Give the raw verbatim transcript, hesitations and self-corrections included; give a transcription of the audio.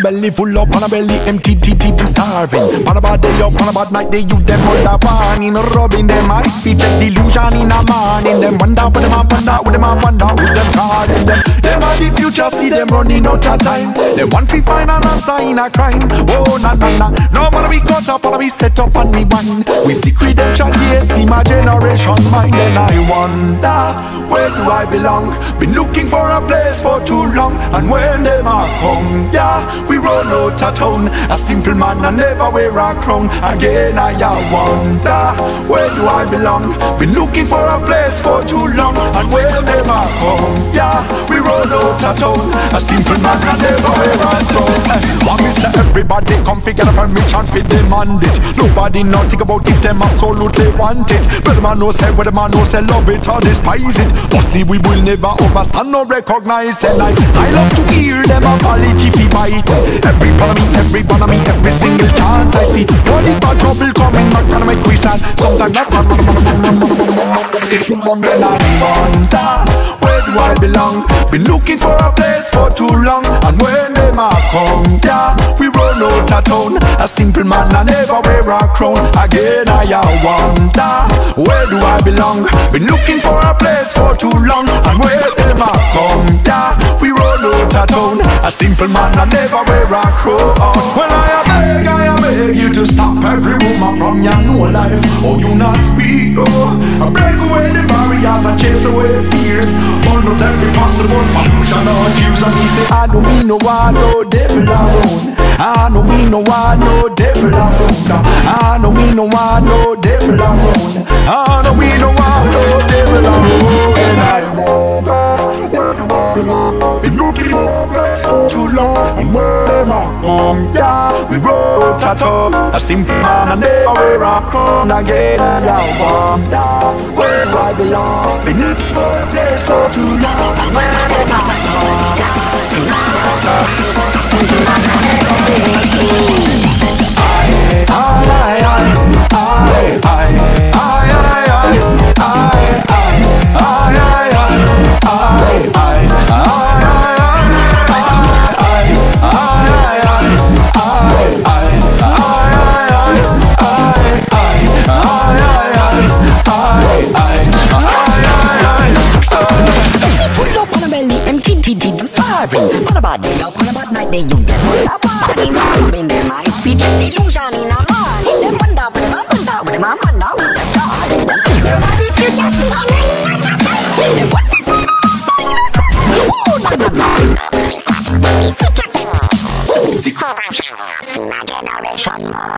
belly full up, on a belly empty, deep, deep, them starving. On a bad day up, on a bad night, they you them under warning. Rubbing them eyes, feet check delusion in a morning. Them wonder what them a wonder, what them a wonder, who them calling them. Them are the future, see them running out of time. They want to find an answer in a crime. Oh, na na na, no wanna be caught up, wanna be set up on me one. We seek redemption, yeah, for my generation's mind. And I wonder, where do I belong? Been looking for a place for too long. And when them a come, yeah, we run out of town. A simple man and never wear a crown. Again I wonder, where do I belong? Been looking for a place for too long. And when them a come, yeah, we run out of town. A simple man and never wear a crown. Want me say everybody come figure the permission for demand it. Nobody not think about if them absolutely want it. But the man no say, where the man no say love it or despise it. Mostly we will never overstand or recognize. And I, I love to hear them apology fi bite. Every part of me, every part of me, every single chance I see. All the bad trouble coming back and make we sad. Sometimes I come and I wonder, where do I belong? Been looking for a place for too long. And when them a come, yeah, we run out of town. A simple man I never wear a crown. Again I wonder, where do I belong? Been looking for a place for too long. And where them a come, yeah, we run out of town. A simple man I never wear a crown. Well I beg, I beg you to stop every woman from your no life. Oh you not speak, oh. I break away the barriers and chase away fears. Burn out every possible pollution or use. And he say I don't mean no one, no devil around. I know we no want no devil around. I know we no want no devil around. I know we no want no devil around. And I been looking for too long. And where am I from? Yeah, we wrote a top. A simple man and never wear a crown again. And I wonder where do I belong? Been looking for a place for too long. And where am I from? Starving, on a bad day up, on a bad night, they you get all the party. Now in them eyes, feature illusion in a mind. Them wonder with them, wonder with them, wonder with them, God. Them body future, see how many not a time. Them what we find out, so in a crowd. Oh, na na na, na na, such a thing. Secret, for my generation.